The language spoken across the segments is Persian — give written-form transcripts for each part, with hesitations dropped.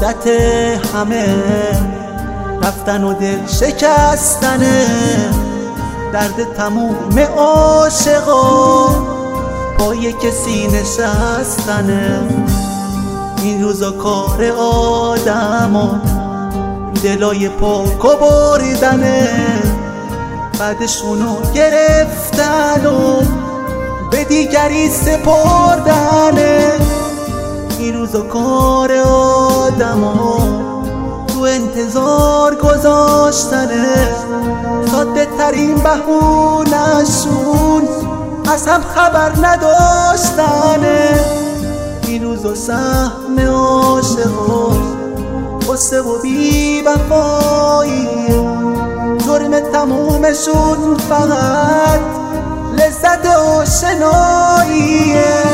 عادت همه رفتن و دل شکستنه، درد تموم عاشقا پای کسی نشستنه. این روزا کار آدما دلای پاک و بریدنه، بعدشونو گرفتن و به دیگری سپردنه. این روزا کار آدما تو انتظار گذاشتنه، ساده ترین بهونه‌شون از هم خبر نداشتنه. این روزا سهم عاشقا غصه و بی وفاییه، جرم تمومشون فقط لذت آشناییه.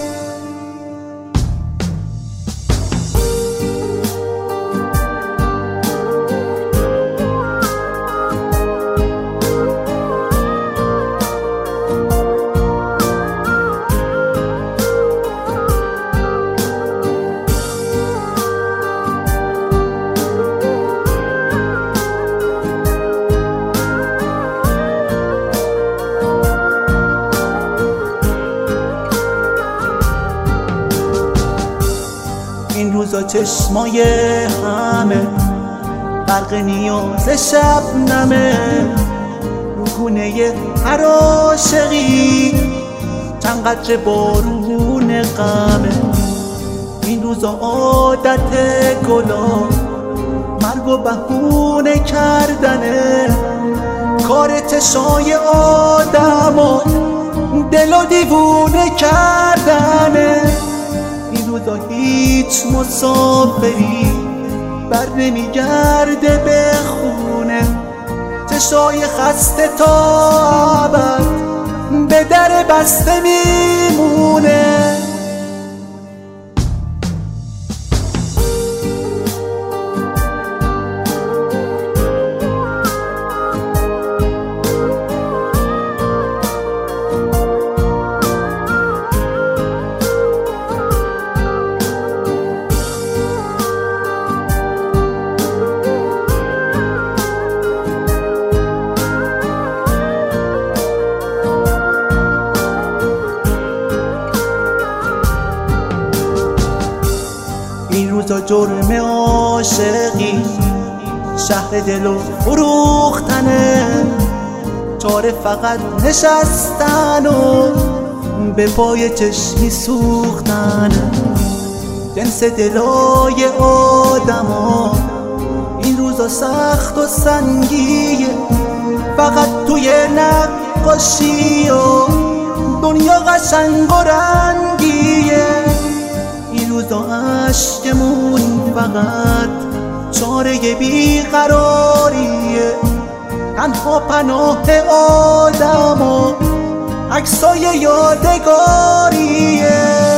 این روزا چشمای همه غرق نیاز شبنمه، رو گونه هر عاشقی چند قطره بارون غمه. این روزا عادت گلا مرگ و بهونه کردنه، کار چشای آدما دل و دیوونه کردنه. این روزا هیچ مسافری بر نمیگرده به خونه، چشای خسته تا ابد به در بسته میمونه. این روزا جرم عاشقی شهر دلو فروختنه، چاره فقط نشستن و به پای چشمی سوختنه. جنس دلای آدما این روزا سخت و سنگیه، فقط توی نقاشی و دنیا قشنگ و رنگیه. این روزا عشقمون فقط چاره بیقراریه، تنها پناه آدما عکسای یادگاریه.